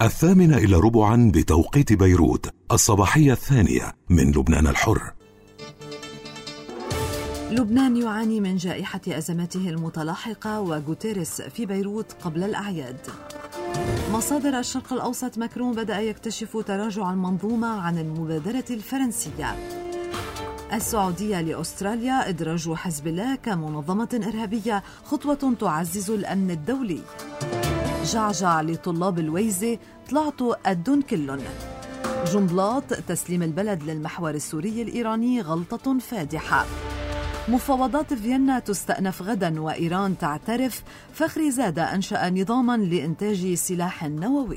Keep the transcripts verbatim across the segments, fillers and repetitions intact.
الثامنة إلى ربعا بتوقيت بيروت، الصباحية الثانية من لبنان الحر. لبنان يعاني من جائحة أزماته المتلاحقة وغوتيريس في بيروت قبل الأعياد. مصادر الشرق الأوسط: ماكرون بدأ يكتشف تراجع المنظومة عن المبادرة الفرنسية. السعودية لأستراليا: إدراج حزب الله كمنظمة إرهابية خطوة تعزز الأمن الدولي. جعجع لطلاب الويزة: طلعت الدن كلن. جنبلاط: تسليم البلد للمحور السوري الإيراني غلطة فادحة. مفاوضات فيينا تستأنف غدا وإيران تعترف. فخري زادة أنشأ نظاما لإنتاج سلاح نووي.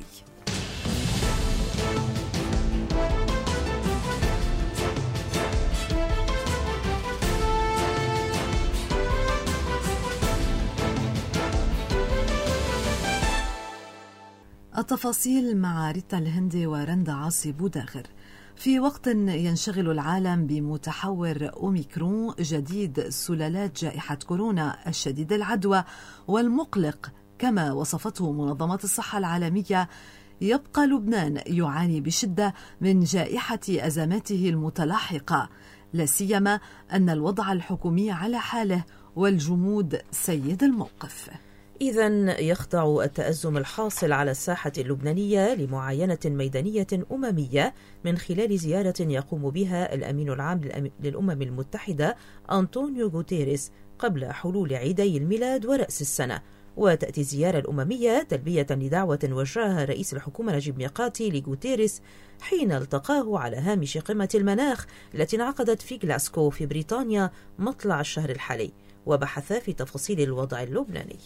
التفاصيل مع ريتا الهندي ورندا عاصي بوداغر. في وقت ينشغل العالم بمتحور أوميكرون جديد سلالات جائحة كورونا الشديد العدوى والمقلق كما وصفته منظمة الصحة العالمية، يبقى لبنان يعاني بشدة من جائحة أزماته المتلاحقة، لا سيما أن الوضع الحكومي على حاله والجمود سيد الموقف. إذن يخضع التأزم الحاصل على الساحة اللبنانية لمعاينة ميدانية أممية من خلال زيارة يقوم بها الأمين العام للأمم المتحدة أنطونيو غوتيريس قبل حلول عيدي الميلاد ورأس السنة. وتأتي الزيارة الأممية تلبية لدعوة وجهها رئيس الحكومة نجيب ميقاتي لغوتيريس حين التقاه على هامش قمة المناخ التي انعقدت في غلاسكو في بريطانيا مطلع الشهر الحالي، وبحث في تفاصيل الوضع اللبناني.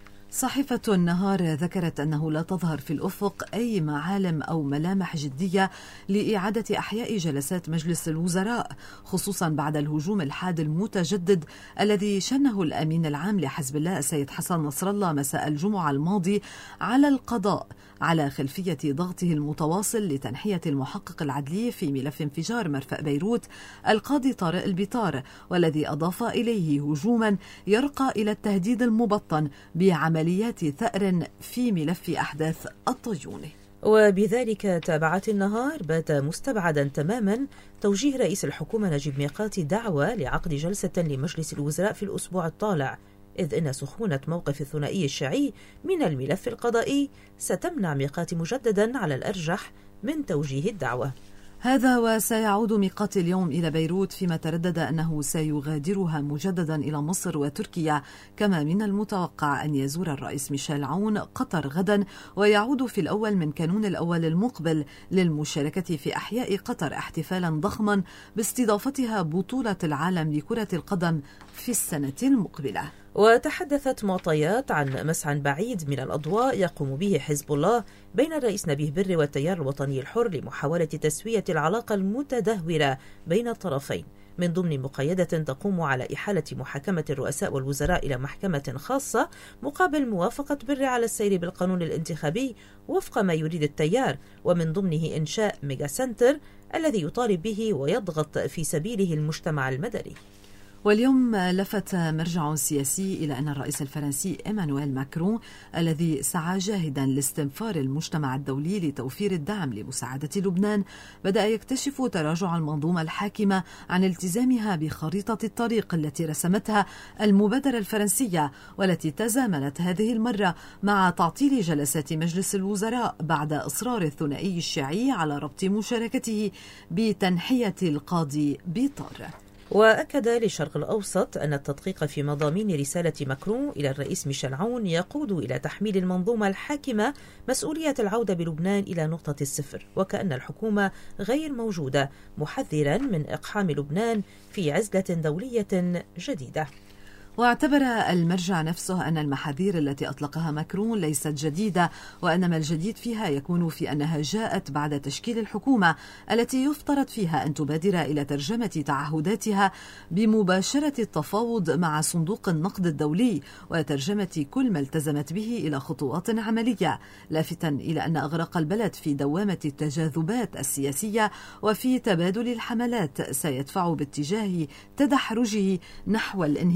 صحيفة النهار ذكرت أنه لا تظهر في الأفق أي معالم أو ملامح جدية لإعادة أحياء جلسات مجلس الوزراء، خصوصا بعد الهجوم الحاد المتجدد الذي شنه الأمين العام لحزب الله السيد حسن نصر الله مساء الجمعة الماضي على القضاء على خلفية ضغطه المتواصل لتنحية المحقق العدلي في ملف انفجار مرفأ بيروت القاضي طارق البيطار، والذي أضاف إليه هجوما يرقى إلى التهديد المبطن بعمليات ثأر في ملف أحداث الطيون. وبذلك تابعت النهار بات مستبعدا تماما توجيه رئيس الحكومة نجيب ميقاتي دعوة لعقد جلسة لمجلس الوزراء في الأسبوع الطالع، إذ إن سخونة موقف الثنائي الشيعي من الملف القضائي ستمنع ميقاتي مجددا على الأرجح من توجيه الدعوة. هذا وسيعود ميقاتي اليوم إلى بيروت، فيما تردد أنه سيغادرها مجددا إلى مصر وتركيا، كما من المتوقع أن يزور الرئيس ميشيل عون قطر غدا، ويعود في الأول من كانون الأول المقبل للمشاركة في أحياء قطر احتفالا ضخما باستضافتها بطولة العالم لكرة القدم في السنة المقبلة. وتحدثت معطيات عن مسعى بعيد من الأضواء يقوم به حزب الله بين الرئيس نبيه بري والتيار الوطني الحر لمحاولة تسوية العلاقة المتدهورة بين الطرفين، من ضمن مقايدة تقوم على إحالة محاكمة الرؤساء والوزراء إلى محكمة خاصة مقابل موافقة بري على السير بالقانون الانتخابي وفق ما يريد التيار، ومن ضمنه إنشاء ميجا سنتر الذي يطالب به ويضغط في سبيله المجتمع المدني. واليوم لفت مرجع سياسي إلى أن الرئيس الفرنسي إيمانويل ماكرون الذي سعى جاهدا لاستنفار المجتمع الدولي لتوفير الدعم لمساعدة لبنان بدأ يكتشف تراجع المنظومة الحاكمة عن التزامها بخريطة الطريق التي رسمتها المبادرة الفرنسية، والتي تزامنت هذه المرة مع تعطيل جلسات مجلس الوزراء بعد إصرار الثنائي الشيعي على ربط مشاركته بتنحية القاضي بيطار. وأكد للشرق الأوسط أن التدقيق في مضامين رسالة ماكرون إلى الرئيس ميشيل عون يقود إلى تحميل المنظومة الحاكمة مسؤولية العودة بلبنان إلى نقطة الصفر، وكأن الحكومة غير موجودة، محذرا من إقحام لبنان في عزلة دولية جديدة. واعتبر المرجع نفسه أن المحاذير التي أطلقها ماكرون ليست جديدة، وأنما الجديد فيها يكون في أنها جاءت بعد تشكيل الحكومة التي يفترض فيها أن تبادر إلى ترجمة تعهداتها بمباشرة التفاوض مع صندوق النقد الدولي وترجمة كل ما التزمت به إلى خطوات عملية، لافتا إلى أن أغرق البلد في دوامة التجاذبات السياسية وفي تبادل الحملات سيدفع باتجاه تدحرجه نحو الانهيار الشخصي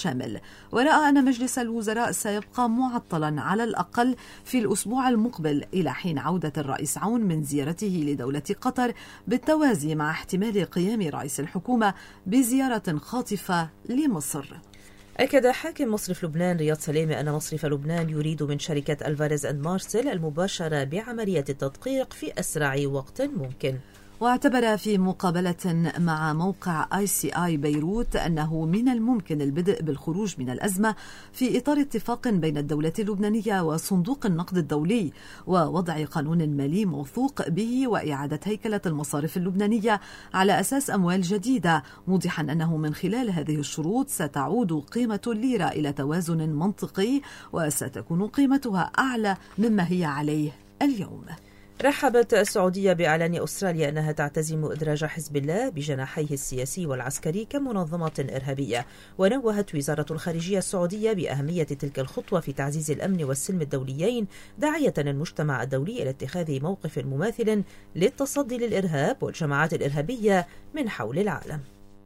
شامل. ورأى أن مجلس الوزراء سيبقى معطلا على الأقل في الأسبوع المقبل إلى حين عودة الرئيس عون من زيارته لدولة قطر، بالتوازي مع احتمال قيام رئيس الحكومة بزيارة خاطفة لمصر. أكد حاكم مصرف لبنان رياض سلامة أن مصرف لبنان يريد من شركة ألفاريز أند مارسيل المباشرة بعملية التدقيق في أسرع وقت ممكن. واعتبر في مقابلة مع موقع آي سي آي بيروت أنه من الممكن البدء بالخروج من الأزمة في إطار اتفاق بين الدولة اللبنانية وصندوق النقد الدولي ووضع قانون مالي موثوق به وإعادة هيكلة المصارف اللبنانية على أساس أموال جديدة، موضحا أنه من خلال هذه الشروط ستعود قيمة الليرة إلى توازن منطقي وستكون قيمتها أعلى مما هي عليه اليوم. رحبت السعودية بإعلان أستراليا أنها تعتزم إدراج حزب الله بجناحيه السياسي والعسكري كمنظمة إرهابية. ونوهت وزارة الخارجية السعودية بأهمية تلك الخطوة في تعزيز الأمن والسلم الدوليين، داعية المجتمع الدولي إلى اتخاذ موقف مماثل للتصدي للإرهاب والجماعات الإرهابية من حول العالم.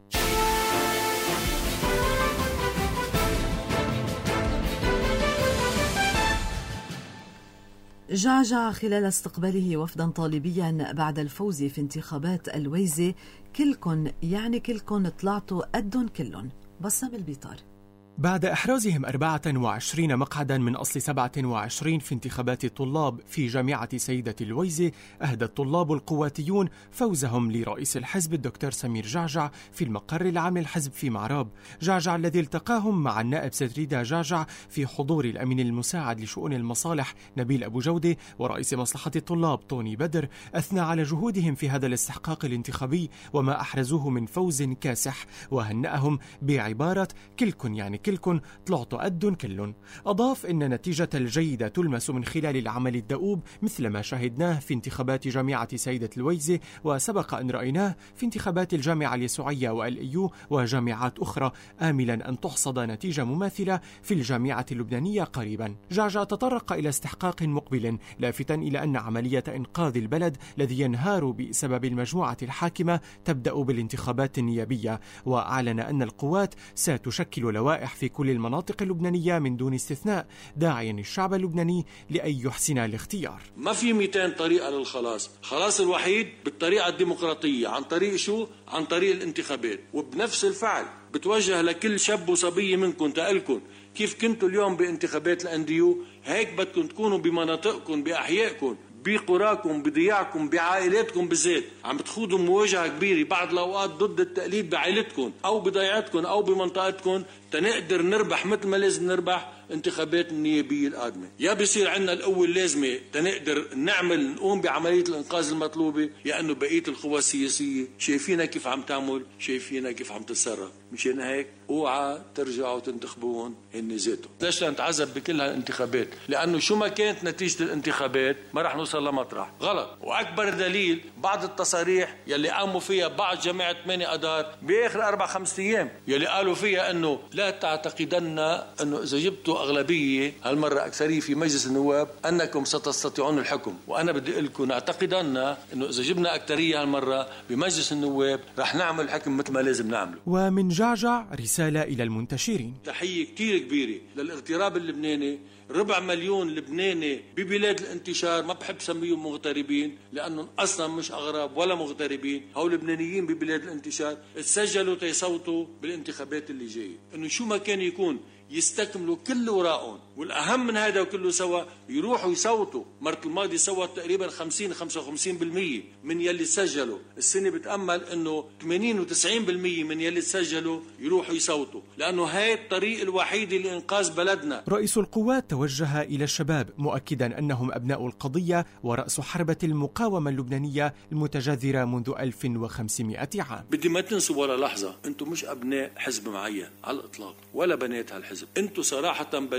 جعجع خلال استقباله وفدا طالبيا بعد الفوز في انتخابات الويزة: كلكن يعني كلكن طلعتوا قدن كلن. بسام البيطار. بعد إحرازهم أربعة وعشرين مقعدا من أصل سبعة وعشرين في انتخابات الطلاب في جامعة سيدة الويزة، أهدى الطلاب القواتيون فوزهم لرئيس الحزب الدكتور سمير جعجع في المقر العام للحزب في معراب. جعجع الذي التقاهم مع النائب ستريدا جعجع في حضور الأمين المساعد لشؤون المصالح نبيل أبو جودة ورئيس مصلحة الطلاب طوني بدر، أثنى على جهودهم في هذا الاستحقاق الانتخابي وما أحرزوه من فوز كاسح، وهنأهم بعبارة كلكن يعني كلكن طلعتوا قدن كلن. أضاف إن النتيجة الجيدة تلمس من خلال العمل الدؤوب مثل ما شاهدناه في انتخابات جامعة سيدة الويزة، وسبق أن رأيناه في انتخابات الجامعة اليسوعية والإيو وجامعات أخرى، آملا أن تحصد نتيجة مماثلة في الجامعة اللبنانية قريبا. جعجع تطرق إلى استحقاق مقبل، لافتا إلى أن عملية إنقاذ البلد الذي ينهار بسبب المجموعة الحاكمة تبدأ بالانتخابات النيابية، وأعلن أن القوات ستشكل لوائح في كل المناطق اللبنانية من دون استثناء، داعيا الشعب اللبناني لأن يحسن الاختيار. ما في مئتين طريقة للخلاص، خلاص الوحيد بالطريقة الديمقراطية. عن طريق شو؟ عن طريق الانتخابات. وبنفس الفعل بتوجه لكل شاب وصبية منكم تقلكم كيف كنتوا اليوم بانتخابات الانديو، هيك بدكم تكونوا بمناطقكم بأحيائكم بقراكم بضياعكم بعائلاتكم بالذات. عم بتخوضوا مواجهة كبيرة بعض الأوقات ضد التقليد بعائلتكم أو بضيعتكم أو بمنطقتكم تنقدر نربح مثل ما لازم نربح انتخابات النيابية القادمة. يا بيصير عندنا القوة اللازمة تنقدر نعمل نقوم بعملية الإنقاذ المطلوبة، لأنه بقية القوى السياسية شايفينا كيف عم تعمل، شايفينا كيف عم تتصرف. مشان هيك اوعى ترجعوا تنتخبوهم هن ذاتهم. ليش نتعذب بكل هالانتخابات؟ لأنه شو ما كانت نتيجة الانتخابات ما رح نوصل لمطرح غلط. وأكبر دليل بعض التصاريح يلي قاموا فيها بعض جماعة ثمانية أدار بآخر أربع خمسة أيام، يلي قالوا فيها أنه لا تعتقدن أنه إذا جبتوا أغلبية هالمرة أكثرية في مجلس النواب أنكم ستستطيعون الحكم. وأنا بدي أقول لكم نعتقدن أنه إذا جبنا أكثرية هالمرة بمجلس النواب رح نعمل الحكم مثل ما لازم نعمله. ومن جعجع رسالة إلى المنتشرين: تحية كتير كبيرة للاغتراب اللبناني. ربع مليون لبناني ببلاد الانتشار، ما بحب سميهم مغتربين لأنهم أصلا مش أغراب ولا مغتربين، هو لبنانيين ببلاد الانتشار تسجلوا تيصوتوا بالانتخابات اللي جاية. إنه شو ما كان يكون يستكملوا كل وراءهم، والأهم من هذا وكله سوا يروحوا يصوتوا. مرة الماضي صوت تقريبا خمسين خمسة وخمسين بالمية من يلي سجلوا. السنة بتأمل إنه ثمانين وتسعين بالمية من يلي سجلوا يروحوا يصوتوا، لأنه هاي الطريق الوحيد لإنقاذ بلدنا. رئيس القوات توجه إلى الشباب مؤكدا أنهم أبناء القضية ورأس حربة المقاومة اللبنانية المتجذرة منذ ألف وخمسمائة عام. بدي ما تنسوا ولا لحظة أنتم مش أبناء حزب معين على الإطلاق ولا بنات هالحزب. أنتم صراحة بنات وأبناء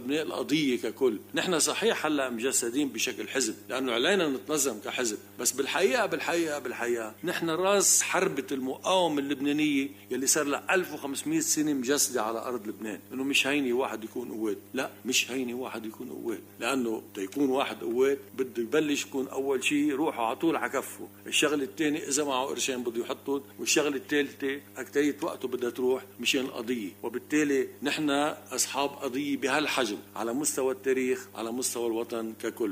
لبنان القضية ككل. نحن صحيح هلا مجسدين بشكل حزب لأنه علينا نتنظم كحزب، بس بالحقيقة بالحقيقة بالحقيقة نحن راس حربة المقاومة اللبنانية يلي صار لها ألف وخمسمئة سنة مجسدة على أرض لبنان. إنه مش هيني واحد يكون قوات، لا مش هيني واحد يكون قوات، لأنه تيكون واحد قوات بده يبلش يكون أول شيء روحه على طول على كفه، الشغل الثاني إذا معه قرشين بده يحطهم، والشغل الثالثة أكترية وقته بدها تروح مشان القضية. وبالتالي نحن أصحاب قضية بهالحجم على مستوى التاريخ، على مستوى الوطن ككل.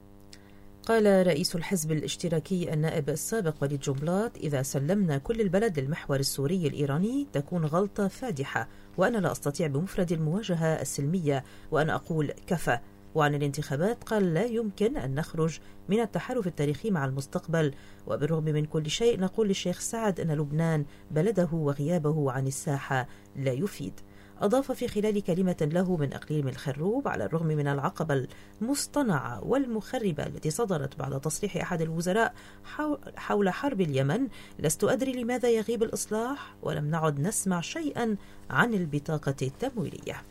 قال رئيس الحزب الاشتراكي النائب السابق وليد جنبلاط: إذا سلمنا كل البلد للمحور السوري الإيراني تكون غلطة فادحة، وأنا لا أستطيع بمفرد المواجهة السلمية، وأنا أقول كفى. وعن الانتخابات قال: لا يمكن أن نخرج من التحالف التاريخي مع المستقبل، وبالرغم من كل شيء نقول للشيخ سعد أن لبنان بلده وغيابه عن الساحة لا يفيد. أضاف في خلال كلمة له من أقليم الخروب: على الرغم من العقبة المصطنعة والمخربة التي صدرت بعد تصريح أحد الوزراء حول حرب اليمن، لست أدري لماذا يغيب الإصلاح، ولم نعد نسمع شيئا عن البطاقة التمويلية.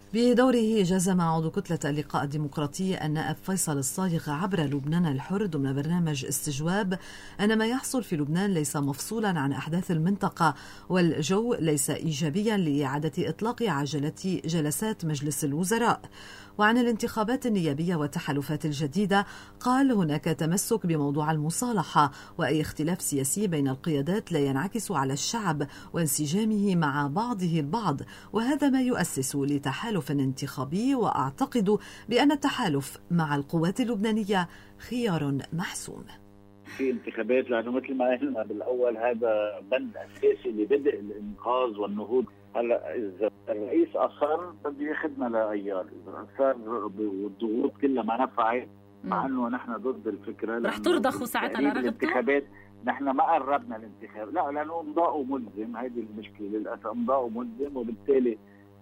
بدوره جزم عضو كتلة اللقاء الديمقراطي النائب فيصل الصايغ عبر لبنان الحر ضمن برنامج استجواب أن ما يحصل في لبنان ليس مفصولا عن أحداث المنطقة، والجو ليس إيجابيا لإعادة إطلاق عجلة جلسات مجلس الوزراء. وعن الانتخابات النيابية والتحالفات الجديدة قال: هناك تمسك بموضوع المصالحة، وأي اختلاف سياسي بين القيادات لا ينعكس على الشعب وانسجامه مع بعضه البعض، وهذا ما يؤسس لتحالف انتخابي، وأعتقد بأن التحالف مع القوات اللبنانية خيار محسوم. في انتخابات لأنه مثل ما قلنا بالأول هذا بند أساسي لبدء الإنقاذ والنهوض. هلا إذا الرئيس أصر بده ياخذنا لأيار، إذا أصر والضغوط كلها ما نفعت، مع إنه نحن ضد الفكرة رح ترضخوا ساعتها لرغبته. الانتخابات نحن ما قربنا الانتخاب، لا لأنه إمضاءه ملزم، هذه المشكلة للأسف، إمضاءه ملزم، وبالتالي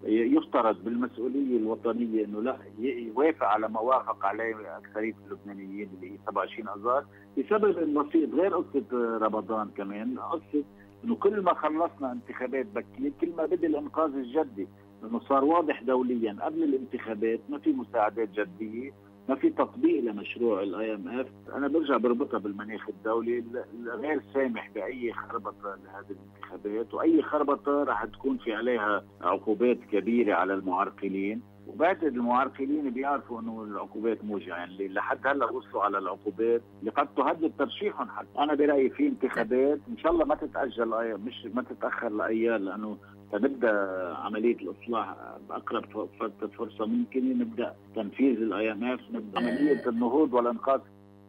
يفترض بالمسؤولية الوطنية إنه لا يوافق على ما وافق عليه أكثرية اللبنانيين اللي هي سبعة وعشرين آذار، بسبب بسيط غير قصة رمضان، كمان قصة إنه كل ما خلصنا انتخابات بكير كل ما بدأ الإنقاذ الجدي، لأنه صار واضح دوليا قبل الانتخابات ما في مساعدات جدية، ما في تطبيق لمشروع الاي ام اف. انا برجع بربطها بالمناخ الدولي غير سامح باي خربطه لهذه الانتخابات، واي خربطه راح تكون في عليها عقوبات كبيره على المعرقلين، وبعد المعرقلين بيعرفوا انه العقوبات موجعه، يعني لحد هلا وصلوا على العقوبات اللي قد تهدد ترشيحهم. حتى انا برايي في انتخابات ان شاء الله ما تتاجل، مش ما تتاخر لايام، لانه تنبدأ عملية الإصلاح بأقرب فرصة ممكنة، نبدأ تنفيذ الآي إم إف، نبدأ عملية النهوض والإنقاذ.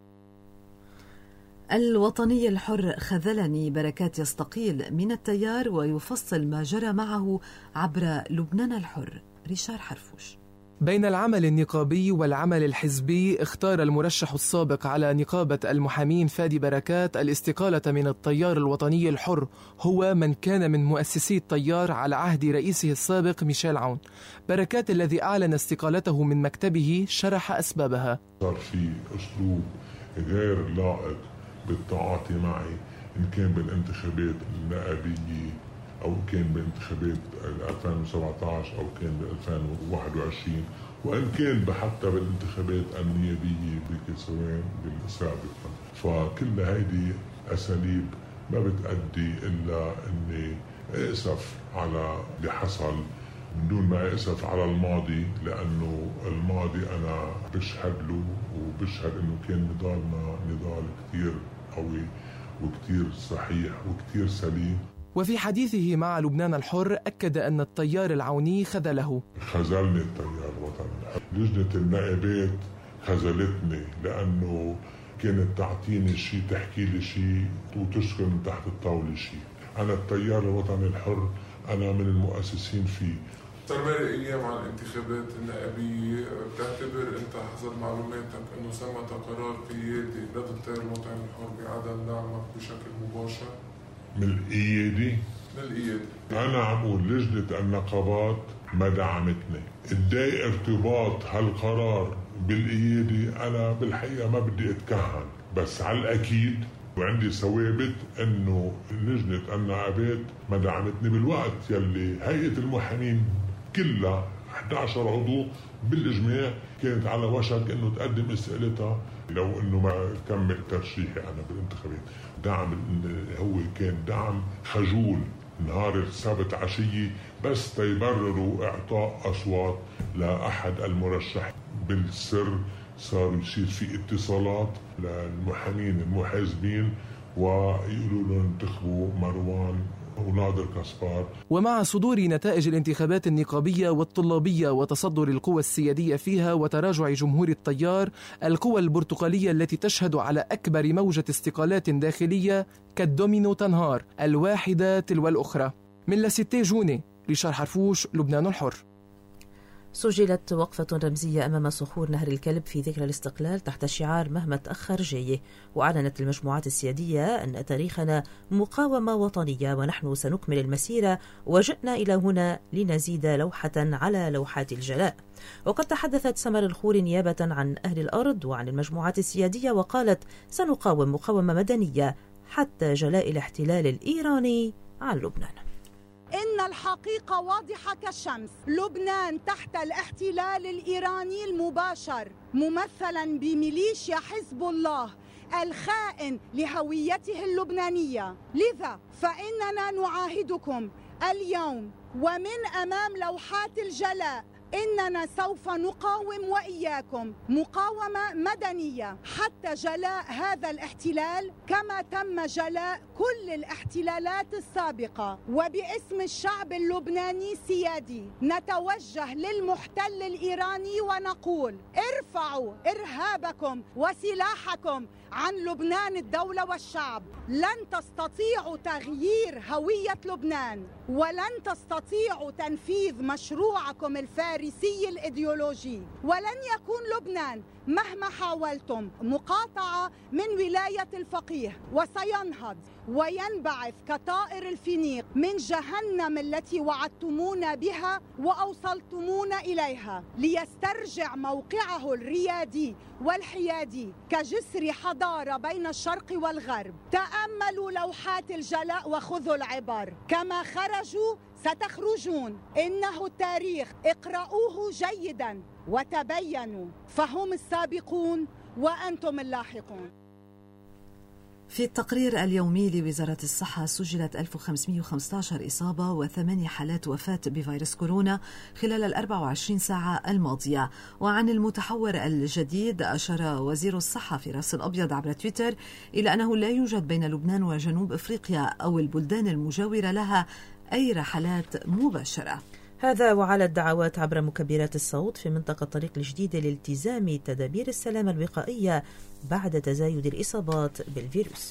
الوطني الحر خذلني بركات يستقيل من التيار ويفصل ما جرى معه عبر لبنان الحر. ريشار حرفوش. بين العمل النقابي والعمل الحزبي اختار المرشح السابق على نقابة المحامين فادي بركات الاستقالة من التيار الوطني الحر، هو من كان من مؤسسي التيار على عهد رئيسه السابق ميشيل عون. بركات الذي أعلن استقالته من مكتبه شرح أسبابها. صار في أسلوب غير لائق بالتعاطي معي، إن كان بالانتخابات النقابية أو كان بانتخابات ألفين وسبعة عشر أو كان ب ألفين وواحد وعشرين، وإن كان حتى بالانتخابات النيابية بكسوان السابقة. فكل هيدي أساليب ما بتأدي إلا إني أسف على اللي حصل من دون ما أسف على الماضي، لأنه الماضي أنا بشهد له وبشهد إنه كان نضالنا نضال كتير قوي وكتير صحيح وكتير سليم. وفي حديثه مع لبنان الحر أكد أن التيار العوني خذله. خذلني التيار الوطني الحر، لجنة النائبات خذلتني، لأنه كانت تعطيني شيء، تحكي لي شيء وتشكل من تحت الطاولة شيء. أنا التيار الوطني الحر أنا من المؤسسين فيه. صار بالي أيام على الانتخابات النائبية، بتعتبر أنت حسب معلوماتك أنه ثمة قرار قيادي لدى التيار الوطني الحر بعدم دعمك بشكل مباشر؟ من القيادي؟ من القيادي. أنا عم أقول لجنة النقابات ما دعمتني. ادعي ارتباط هالقرار بالقيادي، أنا بالحقيقة ما بدي أتكهن، بس على الأكيد وعندي ثوابت أنه لجنة النقابات ما دعمتني بالوقت يلي هيئة المحامين كلها أحد عشر عضو بالإجماع كانت على وشك أنه تقدم استقالتها لو أنه ما كمل ترشيحي أنا بالانتخابات. دعم هو كان دعم خجول نهار السبت عشية بس تيبرروا إعطاء أصوات لأحد المرشح بالسر. صار يصير في اتصالات للمحامين المحاسبين ويقولوا لهم انتخبوا مروان وناظر كاسبار. ومع صدور نتائج الانتخابات النقابية والطلابية وتصدر القوى السيادية فيها وتراجع جمهور التيار، القوى البرتقالية التي تشهد على أكبر موجة استقالات داخلية كالدومينو تنهار الواحدة تلو الأخرى. من لستة جوني، ريشار حرفوش، لبنان الحر. سجلت وقفة رمزية أمام صخور نهر الكلب في ذكرى الاستقلال تحت شعار مهما تأخر جايه. وأعلنت المجموعات السيادية أن تاريخنا مقاومة وطنية ونحن سنكمل المسيرة وجئنا إلى هنا لنزيد لوحة على لوحات الجلاء. وقد تحدثت سمر الخور نيابة عن أهل الأرض وعن المجموعات السيادية وقالت سنقاوم مقاومة مدنية حتى جلاء الاحتلال الإيراني عن لبنان. إن الحقيقة واضحة كالشمس، لبنان تحت الاحتلال الإيراني المباشر ممثلا بميليشيا حزب الله الخائن لهويته اللبنانية. لذا فإننا نعاهدكم اليوم ومن أمام لوحات الجلاء إننا سوف نقاوم وإياكم مقاومة مدنية حتى جلاء هذا الاحتلال كما تم جلاء كل الاحتلالات السابقة. وباسم الشعب اللبناني السيادي نتوجه للمحتل الإيراني ونقول ارفعوا إرهابكم وسلاحكم عن لبنان الدولة والشعب. لن تستطيعوا تغيير هوية لبنان ولن تستطيعوا تنفيذ مشروعكم الفارسي الإيديولوجي، ولن يكون لبنان مهما حاولتم مقاطعة من ولاية الفقيه، وسينهض وينبعث كطائر الفينيق من جهنم التي وعدتمونا بها وأوصلتمونا إليها، ليسترجع موقعه الريادي والحيادي كجسر حضارة بين الشرق والغرب. تأملوا لوحات الجلاء وخذوا العبر، كما خرجوا ستخرجون. إنه التاريخ، اقرأوه جيدا وتبينوا، فهم السابقون وأنتم اللاحقون. في التقرير اليومي لوزارة الصحة سجلت ألف وخمسمئة وخمسة عشر إصابة وثمانية حالات وفاة بفيروس كورونا خلال الأربع وعشرين ساعة الماضية. وعن المتحور الجديد أشار وزير الصحة فراس الأبيض عبر تويتر إلى أنه لا يوجد بين لبنان وجنوب أفريقيا أو البلدان المجاورة لها أي رحلات مباشرة. هذا وعلى الدعوات عبر مكبرات الصوت في منطقة الطريق الجديد لالتزام تدابير السلامة الوقائية بعد تزايد الإصابات بالفيروس.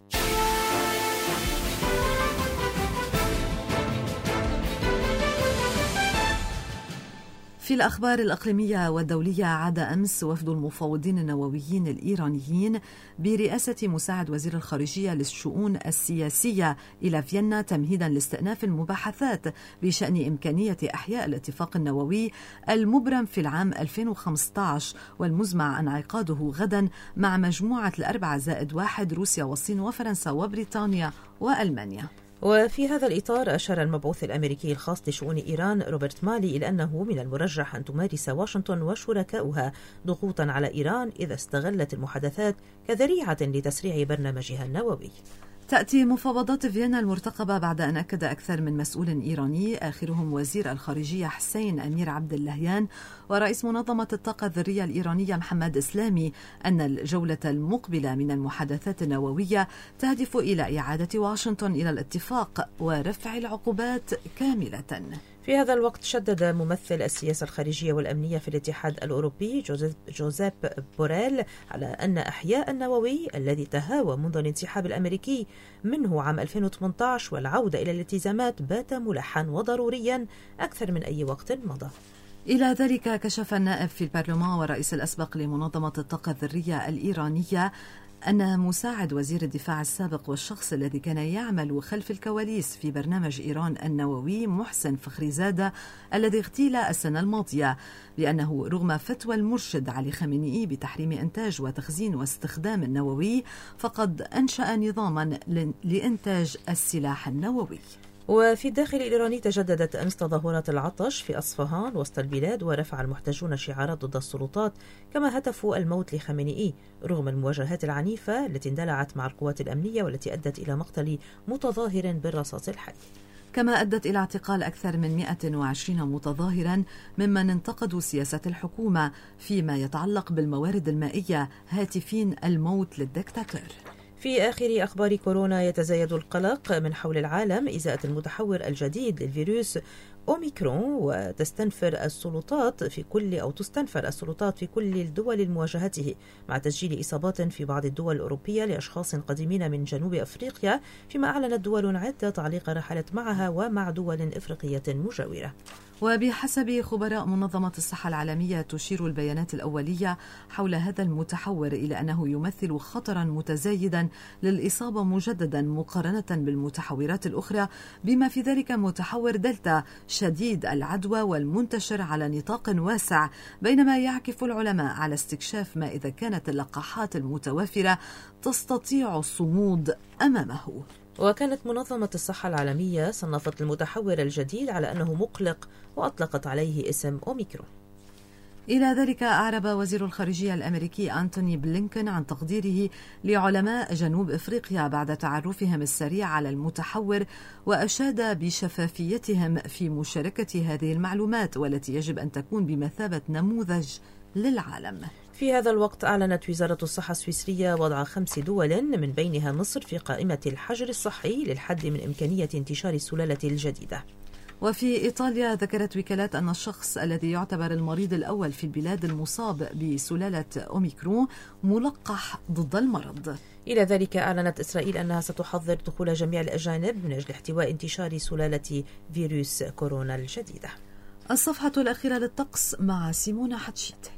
في الأخبار الإقليمية والدولية، عاد أمس وفد المفوضين النوويين الإيرانيين برئاسة مساعد وزير الخارجية للشؤون السياسية إلى فيينا تمهيدا لاستئناف المباحثات بشأن إمكانية إحياء الاتفاق النووي المبرم في العام ألفين وخمسة عشر والمزمع انعقاده غدا مع مجموعة الأربعة زائد واحد روسيا والصين وفرنسا وبريطانيا وألمانيا. وفي هذا الإطار أشار المبعوث الأمريكي الخاص لشؤون إيران روبرت مالي إلى أنه من المرجح أن تمارس واشنطن وشركاؤها ضغوطا على إيران إذا استغلت المحادثات كذريعة لتسريع برنامجها النووي. تأتي مفاوضات فيينا المرتقبة بعد أن أكد أكثر من مسؤول إيراني آخرهم وزير الخارجية حسين أمير عبد اللهيان ورئيس منظمة الطاقة الذرية الإيرانية محمد إسلامي أن الجولة المقبلة من المحادثات النووية تهدف إلى إعادة واشنطن إلى الاتفاق ورفع العقوبات كاملة. في هذا الوقت شدد ممثل السياسة الخارجية والأمنية في الاتحاد الأوروبي جوزيب بوريل على أن إحياء النووي الذي تهاوى منذ الانسحاب الأمريكي منه عام ألفين وثمانية عشر والعودة إلى الالتزامات بات ملحا وضروريا أكثر من أي وقت مضى. إلى ذلك كشف النائب في البرلمان والرئيس الأسبق لمنظمة الطاقة الذرية الإيرانية أن مساعد وزير الدفاع السابق والشخص الذي كان يعمل خلف الكواليس في برنامج إيران النووي محسن فخريزادة الذي اغتيل السنة الماضية بأنه رغم فتوى المرشد علي خامنئي بتحريم إنتاج وتخزين واستخدام النووي فقد أنشأ نظاما لإنتاج السلاح النووي. وفي الداخل الإيراني تجددت أمس تظاهرات العطش في أصفهان وسط البلاد، ورفع المحتجون شعارات ضد السلطات، كما هتفوا الموت لخامنئي رغم المواجهات العنيفة التي اندلعت مع القوات الأمنية والتي أدت إلى مقتل متظاهر بالرصاص الحي. كما أدت إلى اعتقال أكثر من مئة وعشرين متظاهرا ممن انتقدوا سياسة الحكومة فيما يتعلق بالموارد المائية، هاتفين الموت للدكتاتور. في آخر أخبار كورونا، يتزايد القلق من حول العالم إزاء المتحور الجديد للفيروس أوميكرون، وتستنفر السلطات في كل أو تستنفر السلطات في كل الدول لمواجهته، مع تسجيل إصابات في بعض الدول الأوروبية لأشخاص قادمين من جنوب أفريقيا، فيما أعلنت دول عدة تعليق رحلات معها ومع دول إفريقية مجاورة. وبحسب خبراء منظمة الصحة العالمية، تشير البيانات الأولية حول هذا المتحور إلى أنه يمثل خطرا متزايدا للإصابة مجددا مقارنة بالمتحورات الأخرى، بما في ذلك متحور دلتا شديد العدوى والمنتشر على نطاق واسع، بينما يعكف العلماء على استكشاف ما إذا كانت اللقاحات المتوافرة تستطيع الصمود أمامه. وكانت منظمة الصحة العالمية صنفت المتحور الجديد على أنه مقلق، وأطلقت عليه اسم أوميكرون. إلى ذلك أعرب وزير الخارجية الأمريكي أنتوني بلينكن عن تقديره لعلماء جنوب إفريقيا بعد تعرفهم السريع على المتحور، وأشاد بشفافيتهم في مشاركة هذه المعلومات، والتي يجب أن تكون بمثابة نموذج للعالم. في هذا الوقت أعلنت وزارة الصحة السويسرية وضع خمس دول من بينها مصر في قائمة الحجر الصحي للحد من إمكانية انتشار السلالة الجديدة. وفي إيطاليا ذكرت وكالات أن الشخص الذي يعتبر المريض الأول في البلاد المصاب بسلالة أوميكرون ملقح ضد المرض. إلى ذلك أعلنت إسرائيل أنها ستحظر دخول جميع الأجانب من أجل احتواء انتشار سلالة فيروس كورونا الجديدة. الصفحة الأخيرة للطقس مع سيمونا حتشيت.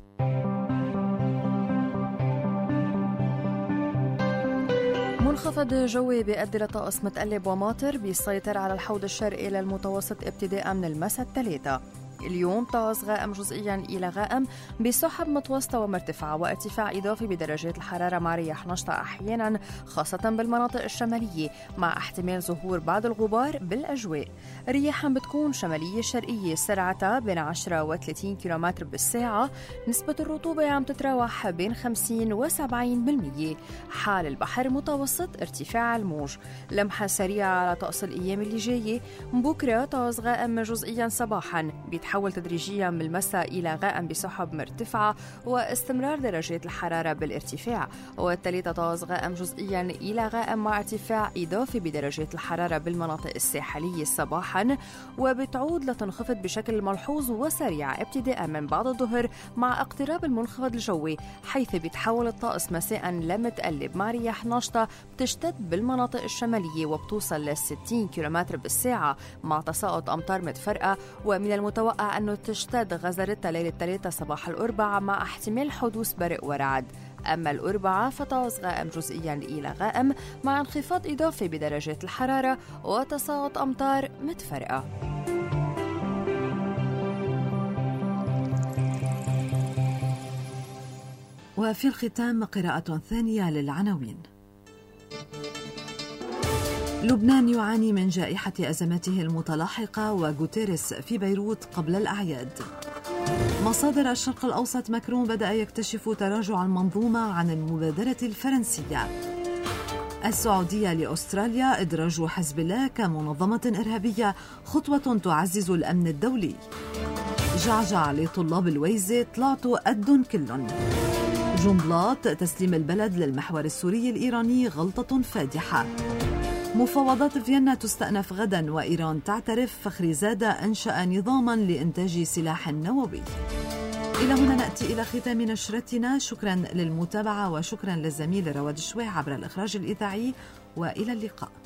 منخفض جوي بيؤدي لطقس متقلب وماطر بيسيطر على الحوض الشرقي للمتوسط ابتداء من المساء الثلاثاء. اليوم طقس غائم جزئيا إلى غائم بسحب متوسطة ومرتفعة، وارتفاع إضافي بدرجات الحرارة مع رياح نشطة أحيانا خاصة بالمناطق الشمالية، مع احتمال ظهور بعض الغبار بالأجواء. رياحا بتكون شمالية شرقية سرعتها بين عشرة وثلاثين كيلومتر بالساعة، نسبة الرطوبة عم تتراوح بين خمسين وسبعين بالمية. حال البحر متوسط ارتفاع الموج. لمحة سريعة على طقس الأيام اللي جاية. بكرة طقس غائم جزئيا صباحا بيتحول تدريجيا من المساء إلى غائم بسحب مرتفعة واستمرار درجات الحرارة بالارتفاع. والثلاثة طقس غائم جزئيا إلى غائم مع ارتفاع إضافي بدرجات الحرارة بالمناطق الساحلية صباحا، وبتعود لتنخفض بشكل ملحوظ وسريع ابتداء من بعد الظهر مع اقتراب المنخفض الجوي، حيث بيتحول الطقس مساء لمتقلب مع رياح نشطة بتشتد بالمناطق الشمالية وبتوصل ل ستين كيلومتر بالساعة، مع تساقط أمطار متفرقة. ومن المتوقع أنه تشتد غزرتها ليلة الثلاثاء صباح الأربعاء مع احتمال حدوث برق ورعد. أما الأربعاء فطقس غائم جزئيا إلى غائم مع انخفاض إضافي بدرجات الحرارة وتساقط أمطار متفرقة. وفي الختام قراءة ثانية للعناوين. لبنان يعاني من جائحة أزماته المتلاحقة، وغوتيريس في بيروت قبل الأعياد. مصادر الشرق الأوسط، ماكرون بدأ يكتشف تراجع المنظومة عن المبادرة الفرنسية. السعودية لأستراليا إدراج حزب الله كمنظمة إرهابية، خطوة تعزز الأمن الدولي. جعجع لطلاب الويزة، طلعت قد كلن. جنبلاط، تسليم البلد للمحور السوري الإيراني غلطة فادحة. مفاوضات فيينا تستأنف غدا، وإيران تعترف فخريزادة أنشأ نظاما لإنتاج سلاح نووي. إلى هنا نأتي إلى ختام نشرتنا. شكرا للمتابعة، وشكرا للزميل رواد الشويع عبر الإخراج الإذاعي، وإلى اللقاء.